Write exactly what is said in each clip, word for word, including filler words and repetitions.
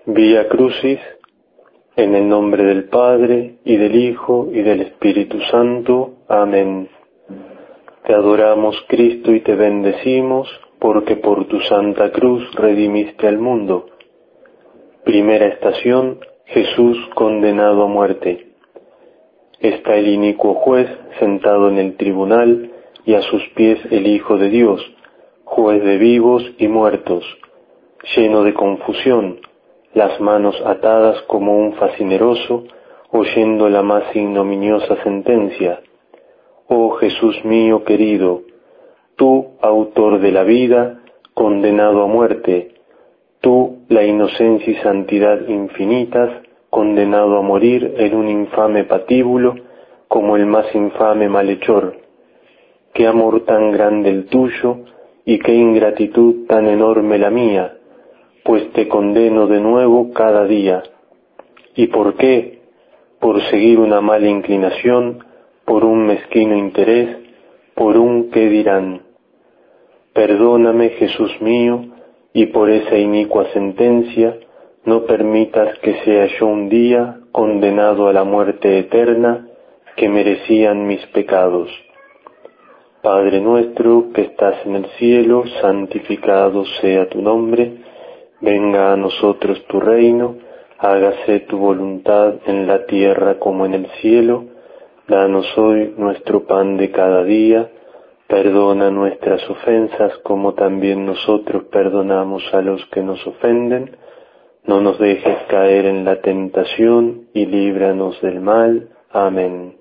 Vía Crucis, en el nombre del Padre, y del Hijo, y del Espíritu Santo. Amén. Te adoramos, Cristo, y te bendecimos, porque por tu Santa Cruz redimiste al mundo. Primera estación: Jesús condenado a muerte. Está el inicuo juez sentado en el tribunal, y a sus pies el Hijo de Dios, juez de vivos y muertos, lleno de confusión, las manos atadas como un facineroso, oyendo la más ignominiosa sentencia. Oh Jesús mío querido, tú, autor de la vida, condenado a muerte, tú, la inocencia y santidad infinitas, condenado a morir en un infame patíbulo como el más infame malhechor. Qué amor tan grande el tuyo y qué ingratitud tan enorme la mía, pues te condeno de nuevo cada día. ¿Y por qué? Por seguir una mala inclinación, por un mezquino interés, por un qué dirán. Perdóname, Jesús mío, y por esa inicua sentencia no permitas que sea yo un día condenado a la muerte eterna que merecían mis pecados. Padre nuestro que estás en el cielo, santificado sea tu nombre. Venga a nosotros tu reino, hágase tu voluntad en la tierra como en el cielo. Danos hoy nuestro pan de cada día. Perdona nuestras ofensas como también nosotros perdonamos a los que nos ofenden. No nos dejes caer en la tentación y líbranos del mal. Amén.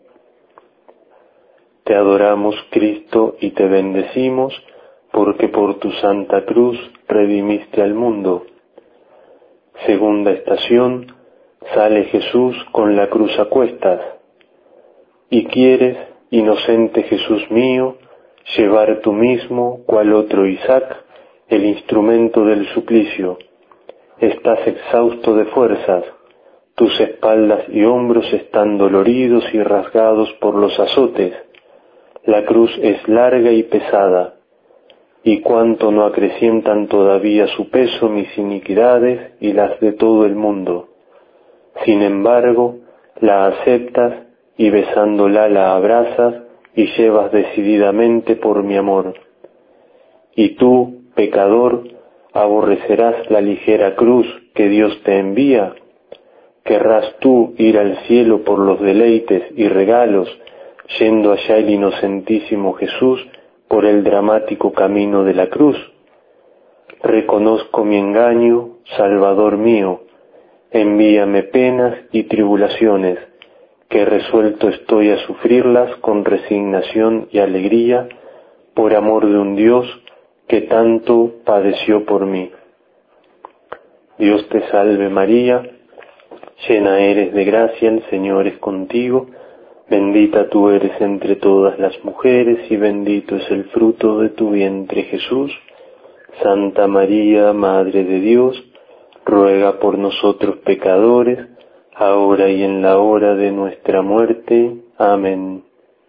Te adoramos, Cristo, y te bendecimos, porque por tu Santa Cruz redimiste al mundo. Segunda estación: sale Jesús con la cruz a cuestas. Y quieres, inocente Jesús mío, llevar tú mismo, cual otro Isaac, el instrumento del suplicio. Estás exhausto de fuerzas, tus espaldas y hombros están doloridos y rasgados por los azotes. La cruz es larga y pesada, y cuánto no acrecientan todavía su peso mis iniquidades y las de todo el mundo. Sin embargo, la aceptas y besándola la abrazas y llevas decididamente por mi amor. Y tú, pecador, aborrecerás la ligera cruz que Dios te envía. ¿Querrás tú ir al cielo por los deleites y regalos, yendo allá el inocentísimo Jesús por el dramático camino de la cruz? Reconozco mi engaño, Salvador mío, envíame penas y tribulaciones, que resuelto estoy a sufrirlas con resignación y alegría, por amor de un Dios que tanto padeció por mí. Dios te salve María, llena eres de gracia, el Señor es contigo, bendita tú eres entre todas las mujeres y bendito es el fruto de tu vientre Jesús. Santa María, Madre de Dios, ruega por nosotros pecadores, ahora y en la hora de nuestra muerte. Amén.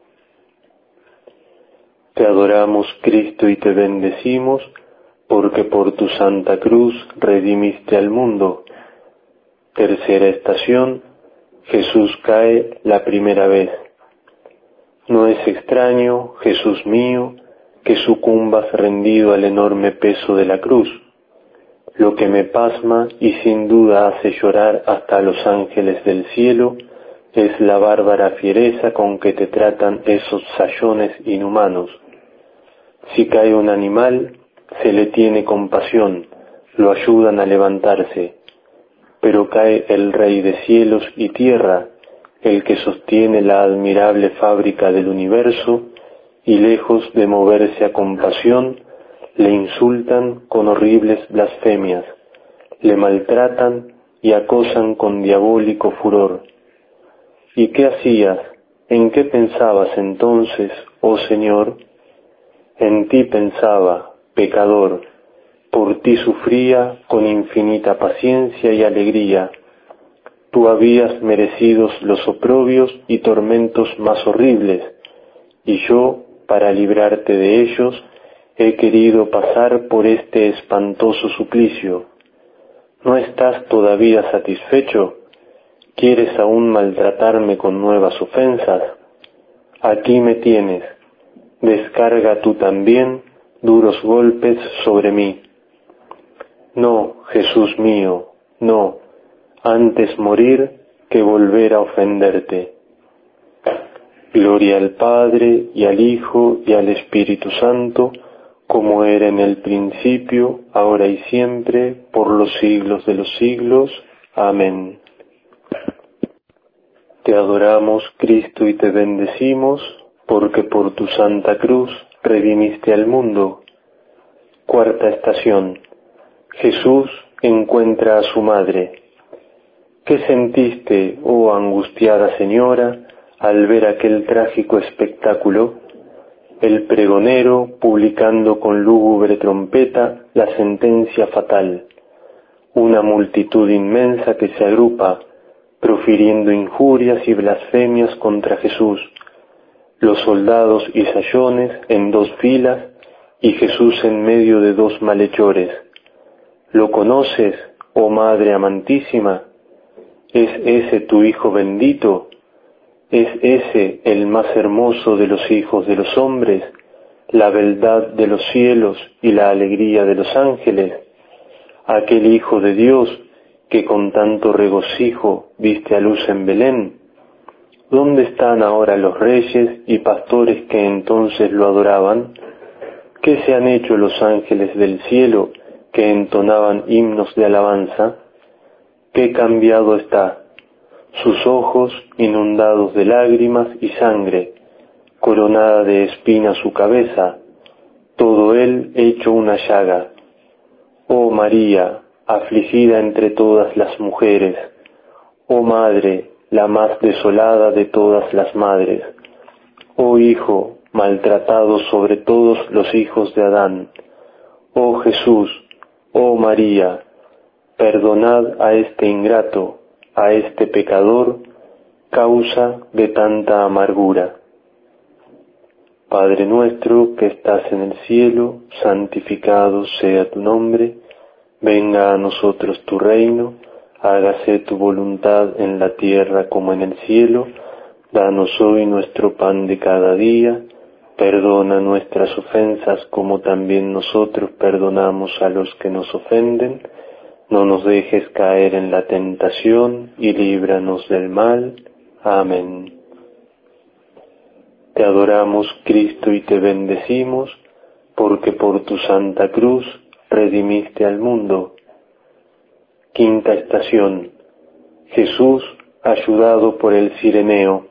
Te adoramos, Cristo, y te bendecimos, porque por tu Santa Cruz redimiste al mundo. Tercera estación: Jesús cae la primera vez. No es extraño, Jesús mío, que sucumbas rendido al enorme peso de la cruz. Lo que me pasma y sin duda hace llorar hasta a los ángeles del cielo es la bárbara fiereza con que te tratan esos sayones inhumanos. Si cae un animal, se le tiene compasión, lo ayudan a levantarse, pero cae el Rey de cielos y tierra, el que sostiene la admirable fábrica del universo, y lejos de moverse a compasión, le insultan con horribles blasfemias, le maltratan y acosan con diabólico furor. ¿Y qué hacías? ¿En qué pensabas entonces, oh Señor? En ti pensaba, pecador, por ti sufría con infinita paciencia y alegría. Tú habías merecido los oprobios y tormentos más horribles, y yo, para librarte de ellos, he querido pasar por este espantoso suplicio. ¿No estás todavía satisfecho? ¿Quieres aún maltratarme con nuevas ofensas? Aquí me tienes. Descarga tú también duros golpes sobre mí. No, Jesús mío, no, antes morir que volver a ofenderte. Gloria al Padre, y al Hijo, y al Espíritu Santo, como era en el principio, ahora y siempre, por los siglos de los siglos. Amén. Te adoramos, Cristo, y te bendecimos, porque por tu santa cruz redimiste al mundo. Cuarta estación. Jesús encuentra a su madre. ¿Qué sentiste, oh angustiada señora, al ver aquel trágico espectáculo? El pregonero publicando con lúgubre trompeta la sentencia fatal. Una multitud inmensa que se agrupa, profiriendo injurias y blasfemias contra Jesús. Los soldados y sayones en dos filas y Jesús en medio de dos malhechores. ¿Lo conoces, oh Madre amantísima? ¿Es ese tu Hijo bendito? ¿Es ese el más hermoso de los hijos de los hombres, la beldad de los cielos y la alegría de los ángeles? Aquel Hijo de Dios que con tanto regocijo viste a luz en Belén. ¿Dónde están ahora los reyes y pastores que entonces lo adoraban? ¿Qué se han hecho los ángeles del cielo que entonaban himnos de alabanza? ¿Qué cambiado está? Sus ojos inundados de lágrimas y sangre, coronada de espinas su cabeza, todo él hecho una llaga. Oh María, afligida entre todas las mujeres, oh Madre, la más desolada de todas las madres, oh Hijo, maltratado sobre todos los hijos de Adán, oh Jesús, oh María, perdonad a este ingrato, a este pecador, causa de tanta amargura. Padre nuestro que estás en el cielo, santificado sea tu nombre, venga a nosotros tu reino, hágase tu voluntad en la tierra como en el cielo. Danos hoy nuestro pan de cada día, perdona nuestras ofensas como también nosotros perdonamos a los que nos ofenden. No nos dejes caer en la tentación y líbranos del mal. Amén. Te adoramos, Cristo, y te bendecimos, porque por tu santa cruz redimiste al mundo. Quinta estación. Jesús ayudado por el Cireneo.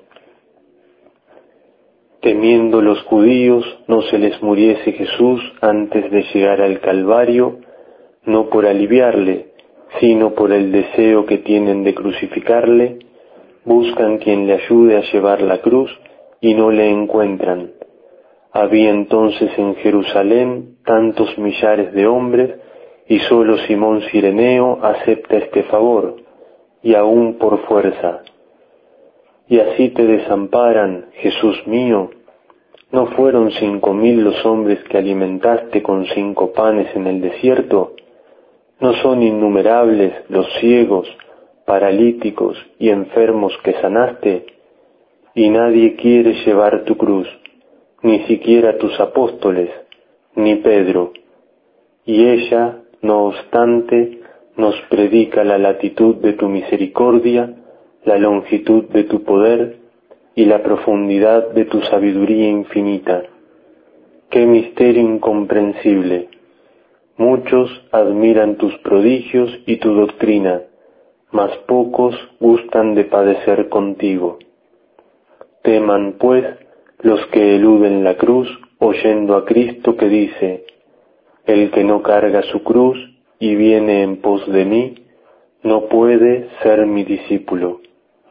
Temiendo los judíos no se les muriese Jesús antes de llegar al Calvario, no por aliviarle, sino por el deseo que tienen de crucificarle, buscan quien le ayude a llevar la cruz y no le encuentran. Había entonces en Jerusalén tantos millares de hombres y solo Simón Cireneo acepta este favor, y aún por fuerza. Y así te desamparan, Jesús mío. ¿No fueron cinco mil los hombres que alimentaste con cinco panes en el desierto? ¿No son innumerables los ciegos, paralíticos y enfermos que sanaste? Y nadie quiere llevar tu cruz, ni siquiera tus apóstoles, ni Pedro. Y ella, no obstante, nos predica la latitud de tu misericordia, la longitud de tu poder y la profundidad de tu sabiduría infinita. ¡Qué misterio incomprehensible! Muchos admiran tus prodigios y tu doctrina, mas pocos gustan de padecer contigo. Teman, pues, los que eluden la cruz, oyendo a Cristo que dice: el que no carga su cruz y viene en pos de mí, no puede ser mi discípulo.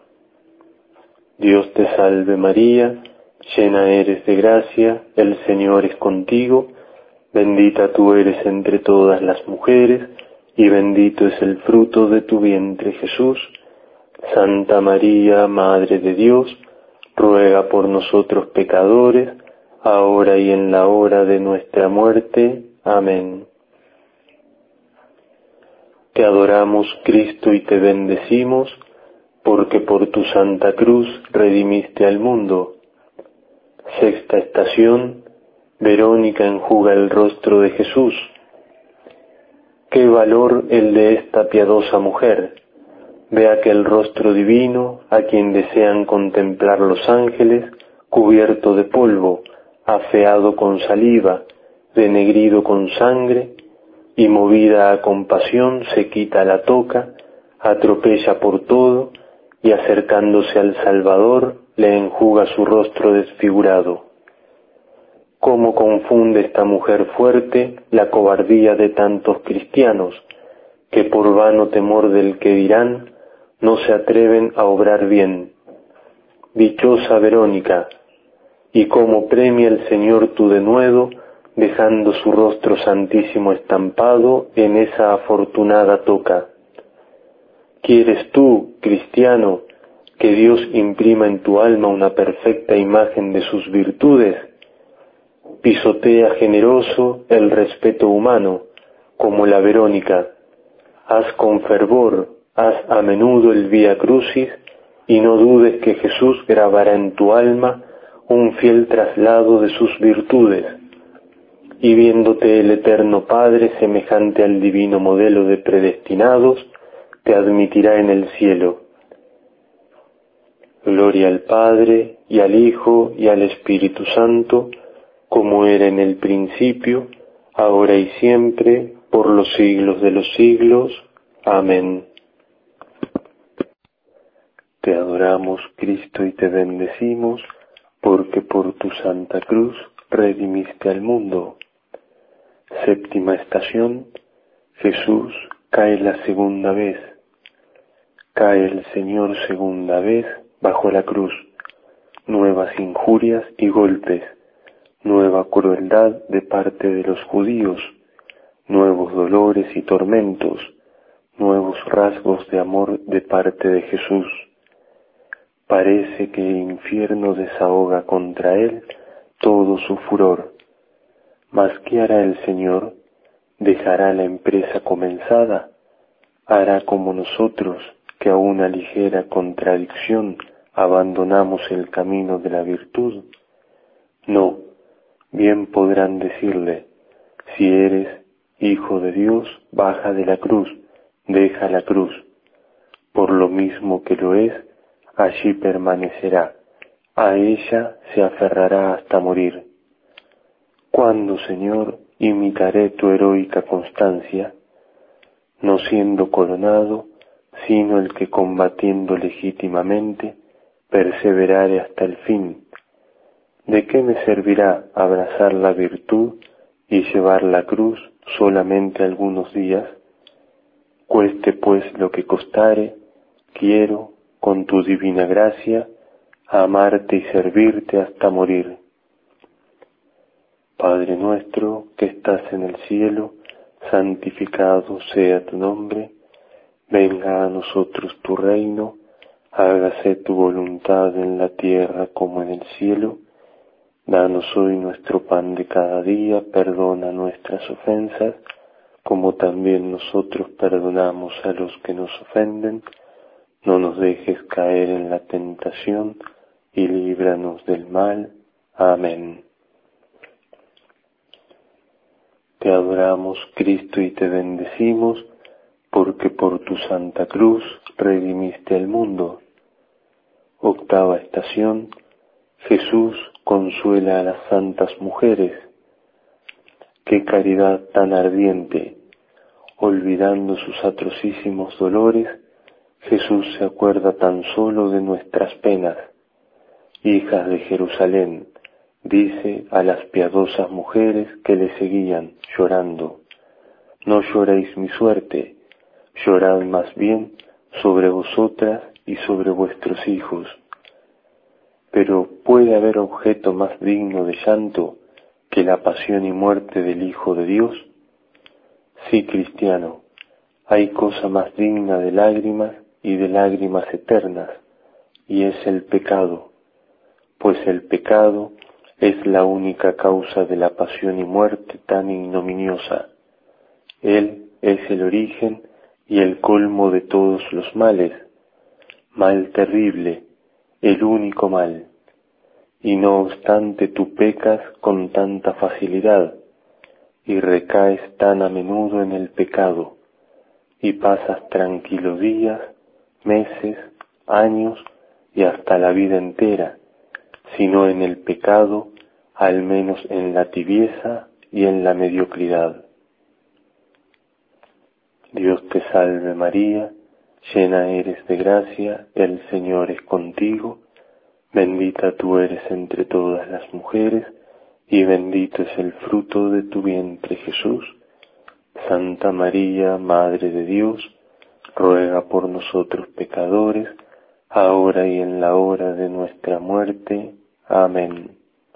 Dios te salve María, llena eres de gracia, el Señor es contigo, bendita tú eres entre todas las mujeres, y bendito es el fruto de tu vientre Jesús. Santa María, Madre de Dios, ruega por nosotros pecadores, ahora y en la hora de nuestra muerte. Amén. Te adoramos, Cristo, y te bendecimos, porque por tu Santa Cruz redimiste al mundo. Sexta estación. Verónica enjuga el rostro de Jesús. Qué valor el de esta piadosa mujer. Ve aquel rostro divino a quien desean contemplar los ángeles, cubierto de polvo, afeado con saliva, denegrido con sangre, y movida a compasión se quita la toca, atropella por todo, y acercándose al Salvador le enjuga su rostro desfigurado. Cómo confunde esta mujer fuerte la cobardía de tantos cristianos, que por vano temor del que dirán, no se atreven a obrar bien. Dichosa Verónica, y cómo premia el Señor tu denuedo, dejando su rostro santísimo estampado en esa afortunada toca. ¿Quieres tú, cristiano, que Dios imprima en tu alma una perfecta imagen de sus virtudes? Pisotea generoso el respeto humano, como la Verónica. Haz con fervor, haz a menudo el Vía Crucis, y no dudes que Jesús grabará en tu alma un fiel traslado de sus virtudes. Y viéndote el Eterno Padre semejante al divino modelo de predestinados, te admitirá en el cielo. Gloria al Padre, y al Hijo, y al Espíritu Santo, como era en el principio, ahora y siempre, por los siglos de los siglos. Amén. Te adoramos, Cristo, y te bendecimos, porque por tu Santa Cruz redimiste al mundo. Séptima estación. Jesús cae la segunda vez. Cae el Señor segunda vez bajo la cruz. Nuevas injurias y golpes. Nueva crueldad de parte de los judíos, nuevos dolores y tormentos, nuevos rasgos de amor de parte de Jesús. Parece que el infierno desahoga contra él todo su furor. Mas ¿qué hará el Señor? ¿Dejará la empresa comenzada? ¿Hará como nosotros, que a una ligera contradicción abandonamos el camino de la virtud? No. Bien podrán decirle, si eres Hijo de Dios, baja de la cruz, deja la cruz. Por lo mismo que lo es, allí permanecerá, a ella se aferrará hasta morir. ¿Cuándo, Señor, imitaré tu heroica constancia? No siendo coronado, sino el que combatiendo legítimamente, perseverare hasta el fin. ¿De qué me servirá abrazar la virtud y llevar la cruz solamente algunos días? Cueste pues lo que costare, quiero, con tu divina gracia, amarte y servirte hasta morir. Padre nuestro que estás en el cielo, santificado sea tu nombre, venga a nosotros tu reino, hágase tu voluntad en la tierra como en el cielo. Danos hoy nuestro pan de cada día, perdona nuestras ofensas, como también nosotros perdonamos a los que nos ofenden. No nos dejes caer en la tentación, y líbranos del mal. Amén. Te adoramos, Cristo, y te bendecimos, porque por tu Santa Cruz redimiste al mundo. Octava estación. Jesús consuela a las santas mujeres. Qué caridad tan ardiente. Olvidando sus atrocísimos dolores, Jesús se acuerda tan solo de nuestras penas. Hijas de Jerusalén, dice a las piadosas mujeres que le seguían, llorando, no lloréis mi suerte, llorad más bien sobre vosotras y sobre vuestros hijos. Pero ¿puede haber objeto más digno de llanto que la pasión y muerte del Hijo de Dios? Sí, cristiano, hay cosa más digna de lágrimas y de lágrimas eternas, y es el pecado, pues el pecado es la única causa de la pasión y muerte tan ignominiosa. Él es el origen y el colmo de todos los males, mal terrible, el único mal. Y no obstante tú pecas con tanta facilidad, y recaes tan a menudo en el pecado, y pasas tranquilos días, meses, años y hasta la vida entera, sino en el pecado, al menos en la tibieza y en la mediocridad. Dios te salve María, llena eres de gracia, el Señor es contigo, bendita tú eres entre todas las mujeres, y bendito es el fruto de tu vientre Jesús. Santa María, Madre de Dios, ruega por nosotros pecadores, ahora y en la hora de nuestra muerte. Amén.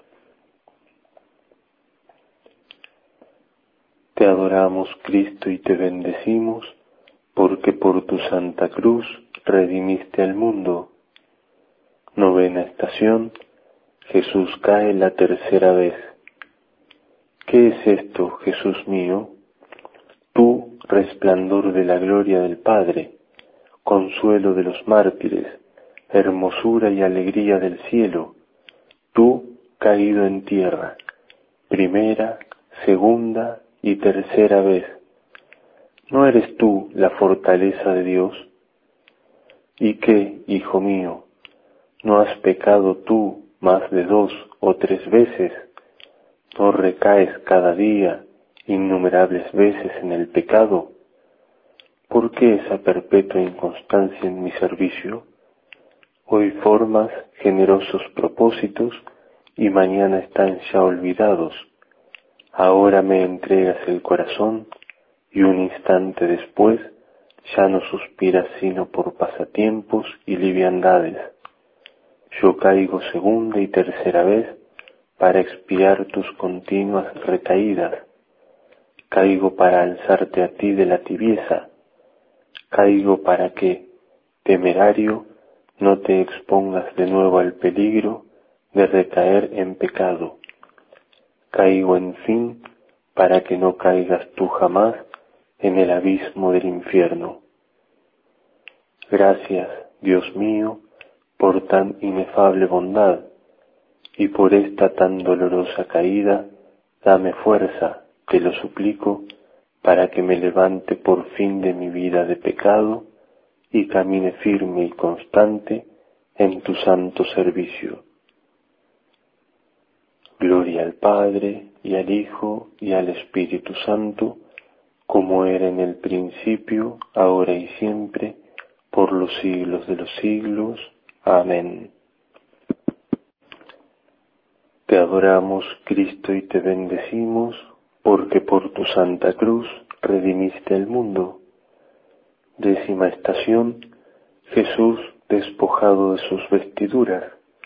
Te adoramos, Cristo, y te bendecimos, porque por tu Santa Cruz redimiste al mundo. Novena estación. Jesús cae la tercera vez. ¿Qué es esto, Jesús mío? Tú, resplandor de la gloria del Padre, consuelo de los mártires, hermosura y alegría del cielo, tú, caído en tierra, primera, segunda y tercera vez. ¿No eres tú la fortaleza de Dios? ¿Y qué, hijo mío, no has pecado tú más de dos o tres veces? ¿No recaes cada día innumerables veces en el pecado? ¿Por qué esa perpetua inconstancia en mi servicio? Hoy formas generosos propósitos y mañana están ya olvidados. Ahora me entregas el corazón y un instante después ya no suspiras sino por pasatiempos y liviandades. Yo caigo segunda y tercera vez para expiar tus continuas recaídas. Caigo para alzarte a ti de la tibieza. Caigo para que, temerario, no te expongas de nuevo al peligro de recaer en pecado. Caigo, en fin, para que no caigas tú jamás en el abismo del infierno. Gracias, Dios mío, por tan inefable bondad, y por esta tan dolorosa caída, dame fuerza, te lo suplico, para que me levante por fin de mi vida de pecado y camine firme y constante en tu santo servicio. Gloria al Padre, y al Hijo, y al Espíritu Santo, como era en el principio, ahora y siempre, por los siglos de los siglos. Amén. Te adoramos, Cristo, y te bendecimos, porque por tu Santa Cruz redimiste el mundo. Décima estación. Jesús despojado de sus vestiduras.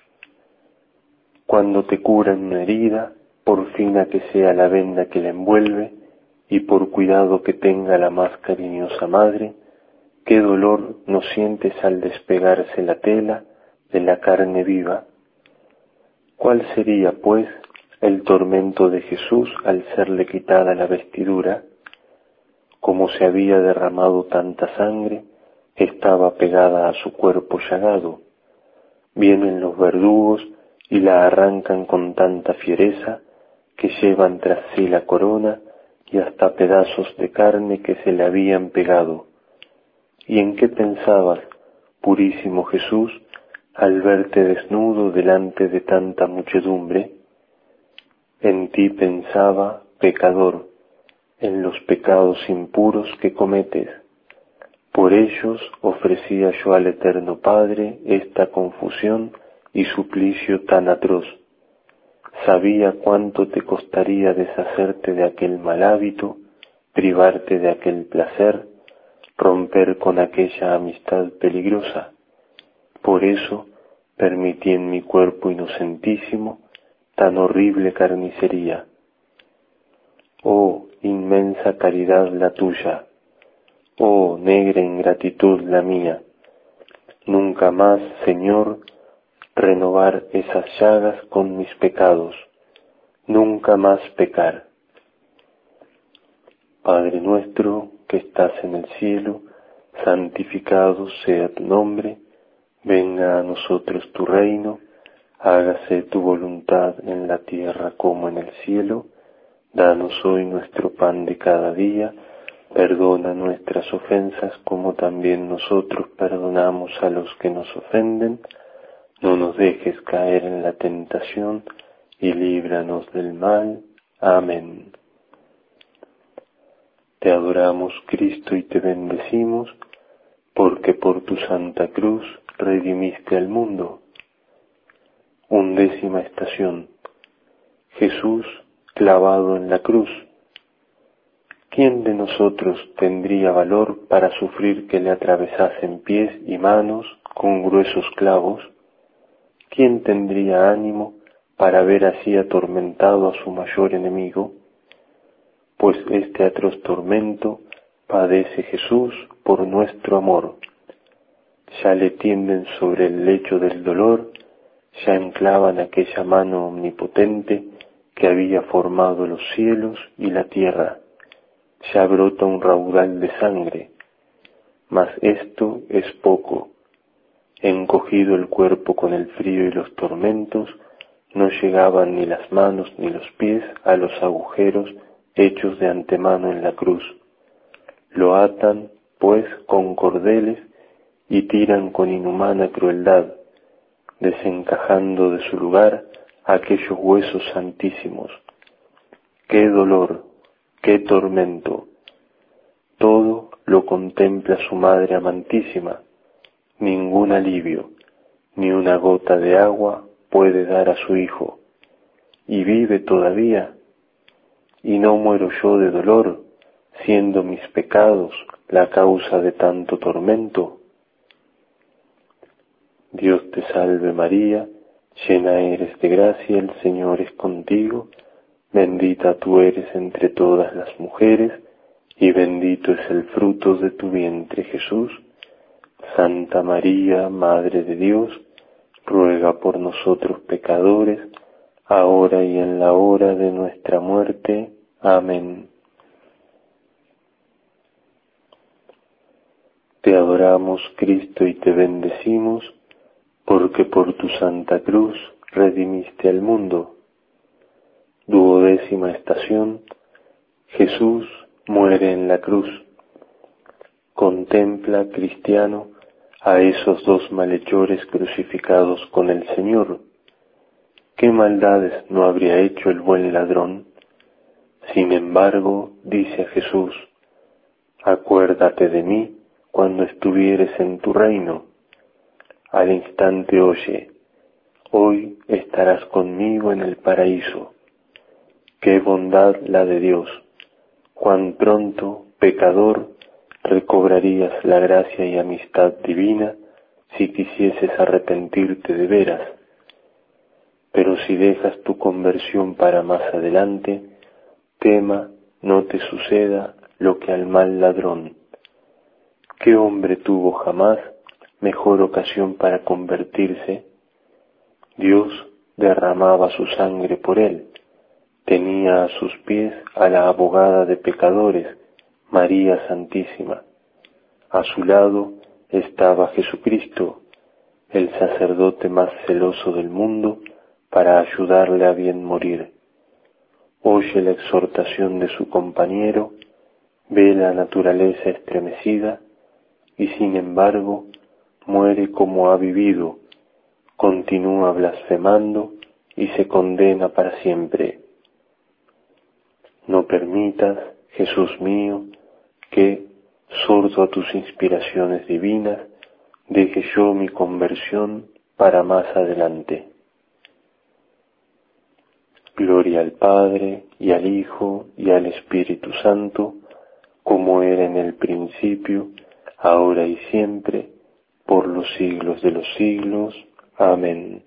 Cuando te curan una herida, por fina que sea la venda que la envuelve, y por cuidado que tenga la más cariñosa madre, qué dolor no sientes al despegarse la tela de la carne viva. ¿Cuál sería, pues, el tormento de Jesús al serle quitada la vestidura? Como se había derramado tanta sangre, estaba pegada a su cuerpo llagado. Vienen los verdugos y la arrancan con tanta fiereza que llevan tras sí la corona y hasta pedazos de carne que se le habían pegado. ¿Y en qué pensabas, purísimo Jesús, al verte desnudo delante de tanta muchedumbre? En ti pensaba, pecador, en los pecados impuros que cometes. Por ellos ofrecía yo al Eterno Padre esta confusión y suplicio tan atroz. Sabía cuánto te costaría deshacerte de aquel mal hábito, privarte de aquel placer, romper con aquella amistad peligrosa. Por eso permití en mi cuerpo inocentísimo tan horrible carnicería. Oh, inmensa caridad la tuya, oh, negra ingratitud la mía. Nunca más, Señor, renovar esas llagas con mis pecados, nunca más pecar. Padre nuestro que estás en el cielo, santificado sea tu nombre, venga a nosotros tu reino, hágase tu voluntad en la tierra como en el cielo. Danos hoy nuestro pan de cada día, perdona nuestras ofensas como también nosotros perdonamos a los que nos ofenden. No nos dejes caer en la tentación y líbranos del mal. Amén. Te adoramos, Cristo, y te bendecimos, porque por tu Santa Cruz redimiste al mundo. Undécima estación. Jesús clavado en la cruz. ¿Quién de nosotros tendría valor para sufrir que le atravesasen pies y manos con gruesos clavos? ¿Quién tendría ánimo para ver así atormentado a su mayor enemigo? Pues este atroz tormento padece Jesús por nuestro amor. Ya le tienden sobre el lecho del dolor, ya enclavan aquella mano omnipotente que había formado los cielos y la tierra. Ya brota un raudal de sangre, mas esto es poco. Encogido el cuerpo con el frío y los tormentos, no llegaban ni las manos ni los pies a los agujeros hechos de antemano en la cruz. Lo atan, pues, con cordeles y tiran con inhumana crueldad, desencajando de su lugar aquellos huesos santísimos. ¡Qué dolor! ¡Qué tormento! Todo lo contempla su madre amantísima. Ningún alivio, ni una gota de agua puede dar a su hijo. ¿Y vive todavía? ¿Y no muero yo de dolor, siendo mis pecados la causa de tanto tormento? Dios te salve María, llena eres de gracia, el Señor es contigo, bendita tú eres entre todas las mujeres, y bendito es el fruto de tu vientre Jesús. Santa María, Madre de Dios, ruega por nosotros pecadores, ahora y en la hora de nuestra muerte. Amén. Te adoramos, Cristo, y te bendecimos, porque por tu Santa Cruz redimiste al mundo. Duodécima estación. Jesús muere en la cruz. Contempla, cristiano, a esos dos malhechores crucificados con el Señor. ¿Qué maldades no habría hecho el buen ladrón? Sin embargo, dice a Jesús, acuérdate de mí cuando estuvieres en tu reino. Al instante oye, hoy estarás conmigo en el paraíso. Qué bondad la de Dios, cuán pronto, pecador, recobrarías la gracia y amistad divina si quisieses arrepentirte de veras. Pero si dejas tu conversión para más adelante, tema no te suceda lo que al mal ladrón. ¿Qué hombre tuvo jamás mejor ocasión para convertirse? Dios derramaba su sangre por él. Tenía a sus pies a la abogada de pecadores, María Santísima. A su lado estaba Jesucristo, el sacerdote más celoso del mundo, para ayudarle a bien morir. Oye la exhortación de su compañero, ve la naturaleza estremecida, y sin embargo muere como ha vivido, continúa blasfemando y se condena para siempre. No permitas, Jesús mío, que, sordo a tus inspiraciones divinas, deje yo mi conversión para más adelante. Gloria al Padre, y al Hijo, y al Espíritu Santo, como era en el principio, ahora y siempre, por los siglos de los siglos. Amén.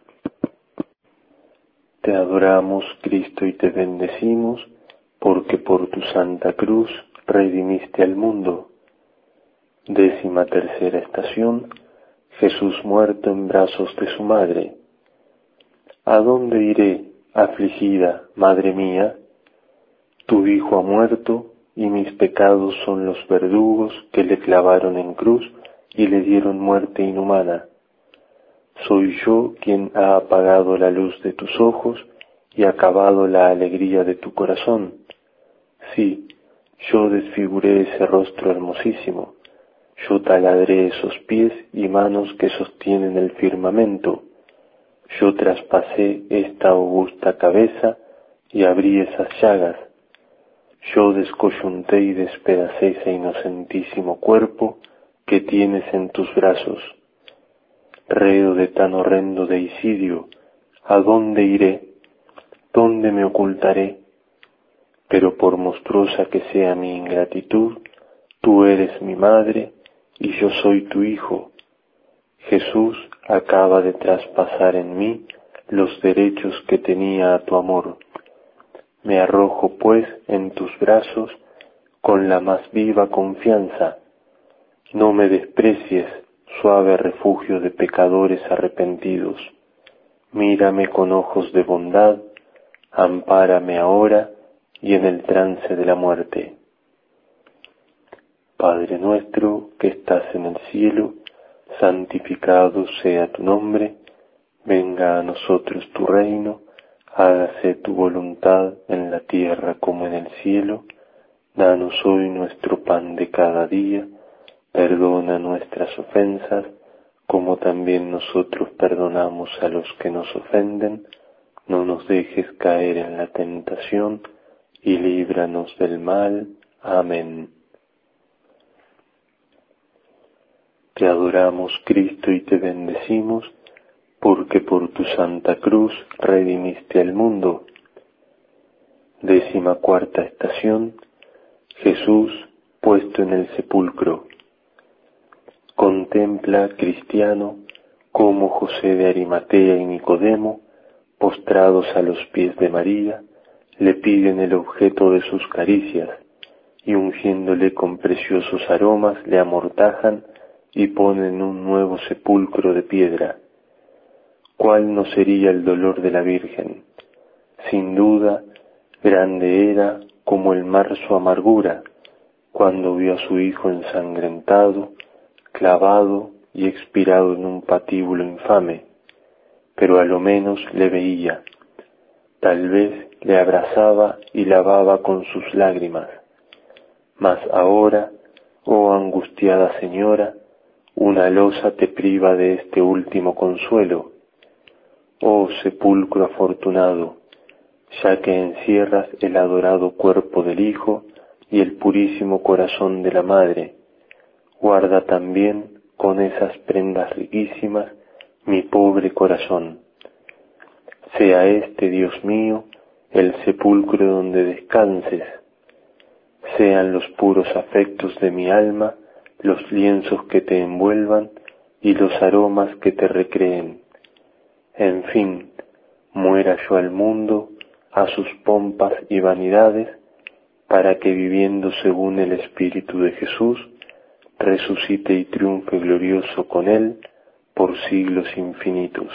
Te adoramos, Cristo, y te bendecimos, porque por tu Santa Cruz redimiste al mundo. Décima tercera estación. Jesús muerto en brazos de su madre. ¿A dónde iré, afligida, madre mía? Tu hijo ha muerto, y mis pecados son los verdugos que le clavaron en cruz y le dieron muerte inhumana. Soy yo quien ha apagado la luz de tus ojos y acabado la alegría de tu corazón. Sí, yo desfiguré ese rostro hermosísimo, yo taladré esos pies y manos que sostienen el firmamento, yo traspasé esta augusta cabeza y abrí esas llagas, yo descoyunté y despedacé ese inocentísimo cuerpo que tienes en tus brazos. Reo de tan horrendo deicidio, ¿a dónde iré? ¿Dónde me ocultaré? Pero por monstruosa que sea mi ingratitud, tú eres mi madre y yo soy tu hijo. Jesús acaba de traspasar en mí los derechos que tenía a tu amor. Me arrojo pues en tus brazos con la más viva confianza. No me desprecies, suave refugio de pecadores arrepentidos. Mírame con ojos de bondad, ampárame ahora y en el trance de la muerte. Padre nuestro que estás en el cielo, santificado sea tu nombre, venga a nosotros tu reino, hágase tu voluntad en la tierra como en el cielo. Danos hoy nuestro pan de cada día, perdona nuestras ofensas, como también nosotros perdonamos a los que nos ofenden, no nos dejes caer en la tentación, y líbranos del mal. Amén. Te adoramos, Cristo, y te bendecimos, porque por tu santa cruz redimiste al mundo. Décima cuarta estación. Jesús puesto en el sepulcro. Contempla, cristiano, cómo José de Arimatea y Nicodemo, postrados a los pies de María, le piden el objeto de sus caricias, y ungiéndole con preciosos aromas le amortajan y ponen un nuevo sepulcro de piedra. ¿Cuál no sería el dolor de la Virgen? Sin duda, grande era como el mar su amargura, cuando vio a su hijo ensangrentado, clavado y expirado en un patíbulo infame, pero a lo menos le veía, tal vez le abrazaba y lavaba con sus lágrimas. Mas ahora, oh angustiada señora, una losa te priva de este último consuelo. Oh sepulcro afortunado, ya que encierras el adorado cuerpo del Hijo y el purísimo corazón de la Madre, guarda también con esas prendas riquísimas mi pobre corazón. Sea este, Dios mío, el sepulcro donde descanses, sean los puros afectos de mi alma los lienzos que te envuelvan y los aromas que te recreen. En fin, muera yo al mundo, a sus pompas y vanidades, para que viviendo según el Espíritu de Jesús, resucite y triunfe glorioso con Él por siglos infinitos.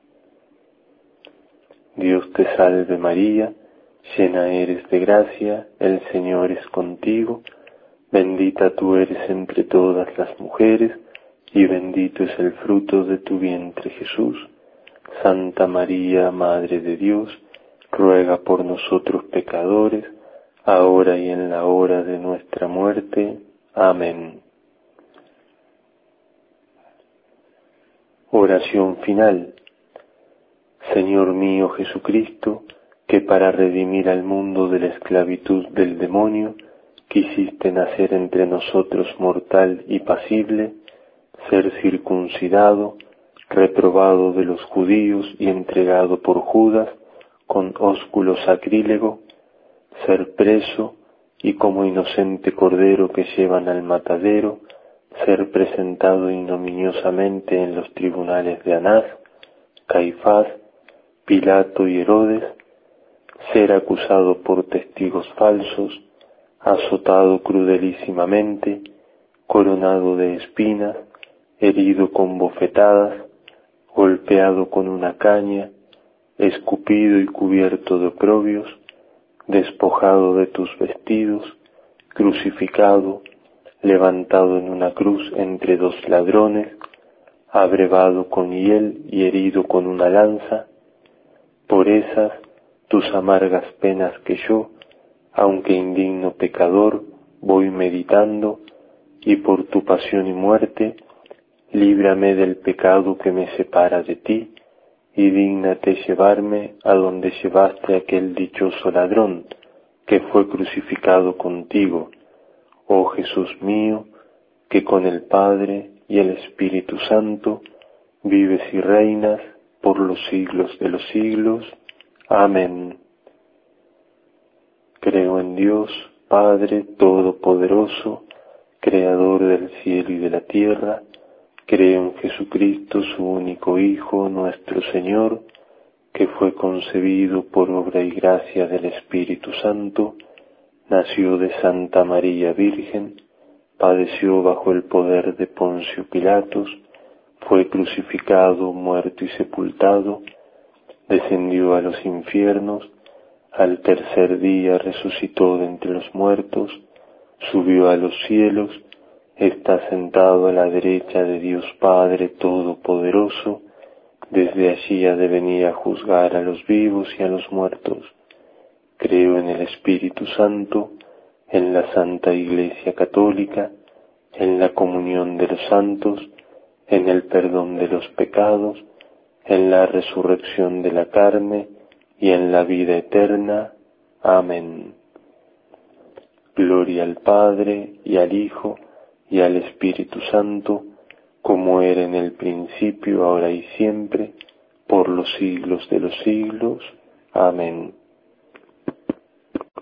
Dios te salve María, llena eres de gracia, el Señor es contigo, bendita tú eres entre todas las mujeres, y bendito es el fruto de tu vientre Jesús. Santa María, Madre de Dios, ruega por nosotros pecadores, ahora y en la hora de nuestra muerte. Amén. Oración final. Señor mío Jesucristo, que para redimir al mundo de la esclavitud del demonio, quisiste nacer entre nosotros mortal y pasible, ser circuncidado, reprobado de los judíos y entregado por Judas con ósculo sacrílego, ser preso y como inocente cordero que llevan al matadero, ser presentado ignominiosamente en los tribunales de Anás, Caifás, Pilato y Herodes, ser acusado por testigos falsos, azotado crudelísimamente, coronado de espinas, herido con bofetadas, golpeado con una caña, escupido y cubierto de oprobios, despojado de tus vestidos, crucificado, levantado en una cruz entre dos ladrones, abrevado con hiel y herido con una lanza, por esas tus amargas penas que yo, aunque indigno pecador, voy meditando, y por tu pasión y muerte, líbrame del pecado que me separa de ti, y dígnate llevarme a donde llevaste a aquel dichoso ladrón, que fue crucificado contigo, oh Jesús mío, que con el Padre y el Espíritu Santo vives y reinas por los siglos de los siglos. Amén. Creo en Dios, Padre Todopoderoso, Creador del cielo y de la tierra. Creo en Jesucristo, su único Hijo, nuestro Señor, que fue concebido por obra y gracia del Espíritu Santo, nació de Santa María Virgen, padeció bajo el poder de Poncio Pilatos, fue crucificado, muerto y sepultado, descendió a los infiernos, al tercer día resucitó de entre los muertos, subió a los cielos, está sentado a la derecha de Dios Padre Todopoderoso, desde allí ha de venir a juzgar a los vivos y a los muertos. Creo en el Espíritu Santo, en la Santa Iglesia Católica, en la comunión de los santos, en el perdón de los pecados, en la resurrección de la carne y en la vida eterna. Amén. Gloria al Padre y al Hijo y al Espíritu Santo, como era en el principio, ahora y siempre, por los siglos de los siglos. Amén.